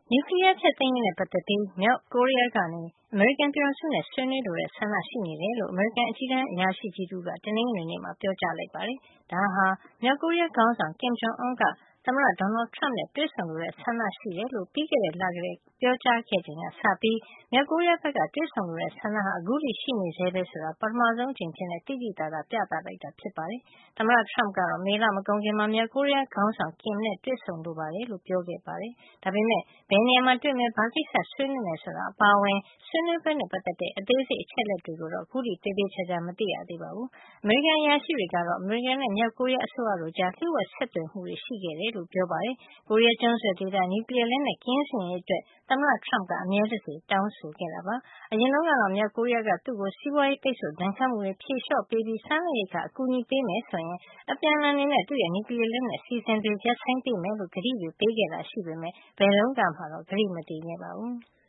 နျူကလီးယားဖျက်သိမ်းရေးနဲ့ပတ်သက်ပြီး မြောက်ကိုရီးယားကနေ အမေရိကန်ပြည်ထောင်စုနဲ့ ဆွေးနွေးလိုတဲ့ဆန္ဒရှိနေတယ်လို့ အမေရိကန်အကြီးတန်းအရာရှိကြီးတဦးက တနင်္ဂနွေနေ့မှာ ပြောကြားလိုက်ပါတယ်။ ဒါဟာ မြောက်ကိုရီးယားခေါင်းဆောင် Kim Jong Un က သမ္မတ Donald Trump နဲ့ တွေ့ဆုံလိုတဲ့ဆန္ဒရှိတယ်လို့ ပြီးခဲ့တဲ့လကတည်းက ပြောကြားခဲ့ချိန်ကစပြီး မြောက်ကိုရီးယားဘက်က တွေ့ဆုံလိုတဲ့ဆန္ဒဟာ အခုထိ ရှိနေဆဲပဲဆိုတာ ပထမဆုံးအကြိမ်အဖြစ် သိသိသာသာ ပြသလိုက်တာ ဖြစ်ပါတယ်။ သမ္မတ Trump ကတော့ မေလမကုန်ခင်မှာ မြောက်ကိုရီးယားခေါင်းဆောင် Kim နဲ့ တွေ့ဆုံလိုတယ်လို့ ပြောခဲ့ပါတယ်။ ဒါပေမယ့် ဘယ်နေရာမှာတွေ့မယ်၊ ဘာကိစ္စဆွေးနွေးမယ်ဆိုတာ အပါအဝင် ဆွေးနွေးပွဲနဲ့ပတ်သက်တဲ့ အသေးစိတ်အချက်လက်တွေကိုတော့ အခုထိ သေသေချာချာ မသိရသေးပါဘူး။ အမေရိကန်အရာရှိတွေကတော့ အမေရိကန်နဲ့ မြောက်ကိုရီးယားအစိုးရတို့ကြား လျှို့ဝှက်ဆက်သွယ်မှုတွေ ရှိခဲ့တယ်လို့ ပြောပါတယ်။ ကိုရီးယားကျွန်းဆွယ်ဒေသ နျူကလီးယားလက်နက်ကင်းစင်ရေးအတွက် သမ္မတ Trump က အမြဲတစေတောင်းဆိုခဲ့တာပါ။ အရင်တုန်းကတော့ မြောက်ကိုရီးယားက သူ့ကို စီးပွါးရေးပိတ်ဆို့ဒဏ်ခတ်မှုတွေ ဖြေလျှော့ပေးပြီး စားနပ်ရိက္ခာအကူညီပေးမယ်ဆိုရင် အပြန်အလှန်အနေနဲ့ သူ့ရဲ့ နျူကလီးယားလက်နက်အစီအစဉ်တွေ ရပ်ဆိုင်းပေးမယ်လို့ ကတိတွေပေးခဲ့တာရှိပေမယ့် ဘယ်တုန်းကမှတော့ ကတိမတည်ခဲ့ပါဘူး။